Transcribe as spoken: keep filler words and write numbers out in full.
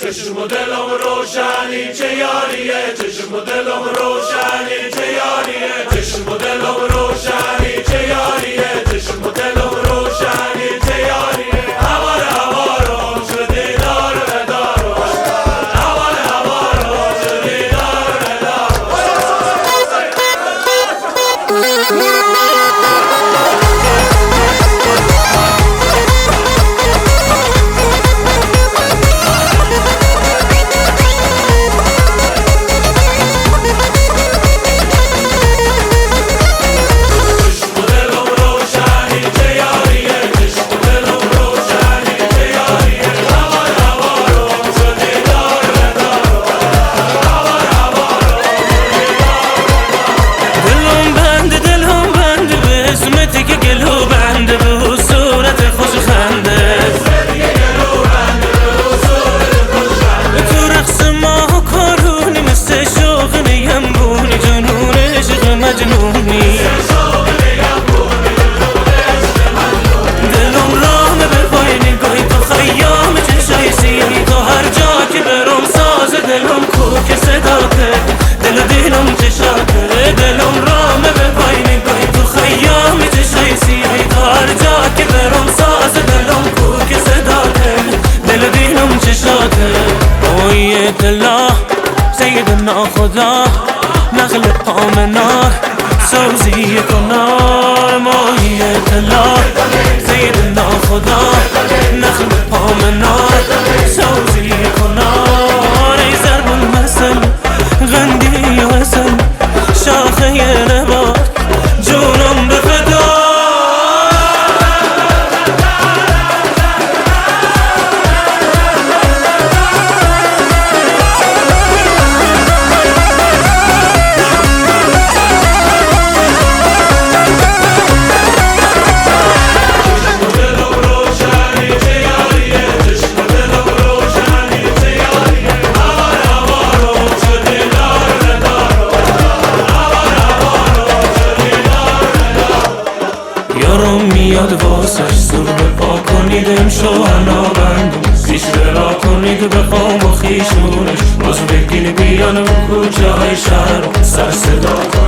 چشم و دلم روشنی چه یاریه، چشم و دلم روشنی چه یاریه، چشم و دلم روشنی چه یاریه، چشم و دلم روشنی چه یاریه. هوار هوارم شدی دار ندارم، هوار هوارم شدی دار ندارم. دلا سیدنا خدا نخل پامنار سوزی کنار ماهی دلا سیدنا خدا نخل پامنار سوزی کنار ای ضرب المثل غندی و اصل شاخه نبات جونم به فدا. میاد واسش زور بپا کنید امشو انا بندم پیش برا کنید بخوام و خیشونش باز بگین بیان و کوچه های شهر سر صدا